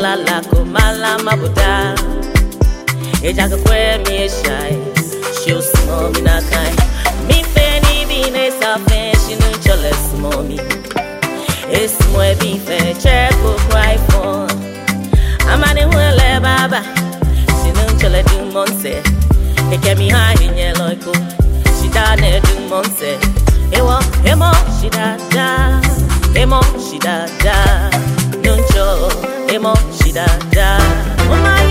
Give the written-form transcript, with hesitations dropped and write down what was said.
la kumala mabuda. Eja kwe mi shy. She'll small me na kind. Me feni bine sa fen she no chole small me. Es mo be fe check ko cry for. Amane wele baba. She no chole du monse. E ke mi ha inye loiko. She da ne du monse. Ewo emo she da da. Emo she da da. Nuncho emo she da da. Oh my